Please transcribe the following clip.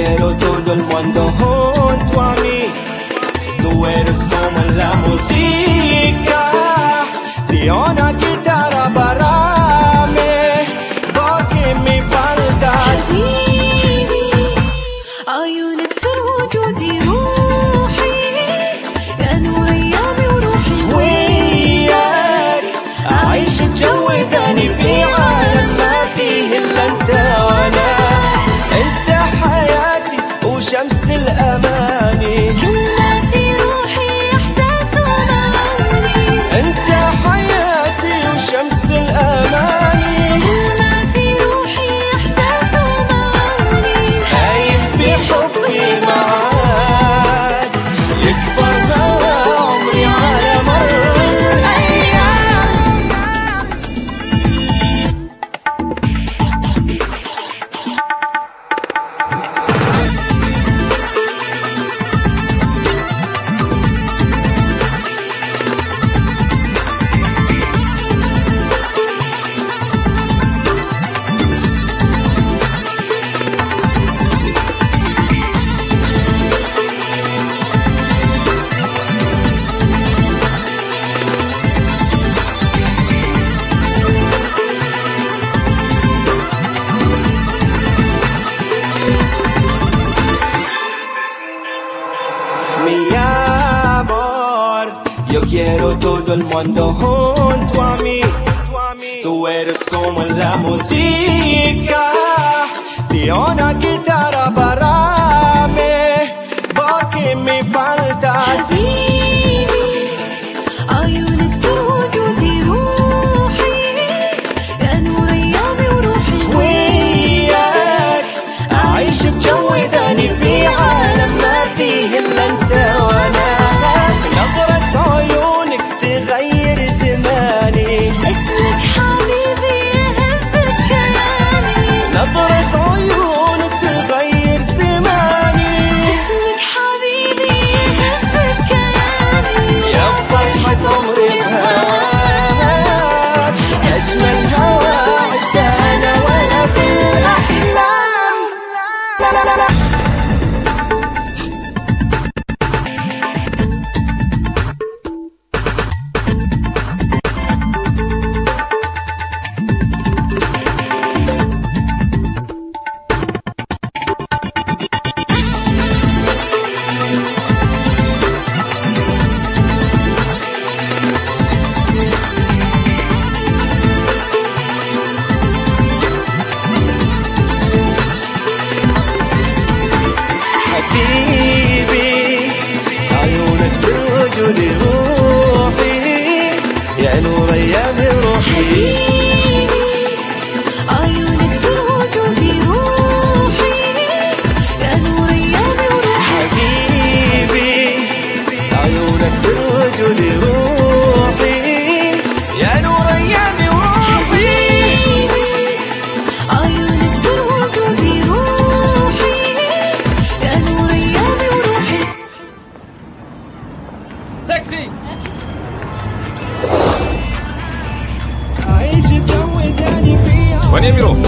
quiero todo el mundo junto a mí. Tú eres como la música de una guitarra para mí, porque me faltas. حبيبي عيونك وجودي روحي، يا نور ايامي وروحي وياك أعيش بجو تاني في عالم ما فيه إلا أنت وأنا. أنت حياتي وشمس الأماني، كلها في روحي احساس ومعاني. أنت حياتي وشمس الأماني، كلها في روحي احساس ومعاني. خايف بحبي معاك يكبر هوا عمري على مر الأيام. Mi amor, yo quiero todo el mundo junto a mí. Tú eres como la música de una guitarra para mí, porque me faltas. حبيبي عيونك وجودي روحي، يا نور ايامي وروحي وياك أعيش بجو تاني في عالم ما فيه إلا أنت وأنا. نظرة عيونك تغير زماني، اسمك حبيبي يهز كياني. نظرة عيونك تغير زماني، اسمك حبيبي يهز كياني. يا فرحة عمري بهواك، أجمل هوا عشت أنا وأنا في الأحلام. لا لا لا لا حبيبي عيونك سجود روحي، يا نور أيامي وروحي. حبيبي عيونك وجودي روحي، يا نور ايامي وروحي. حبيبي عيونك سجود روحي، يا نور أيامي وروحي. عيونك وجودي روحي، يا نور ايامي وروحي. أعيش بجو تاني في Ваня Миров.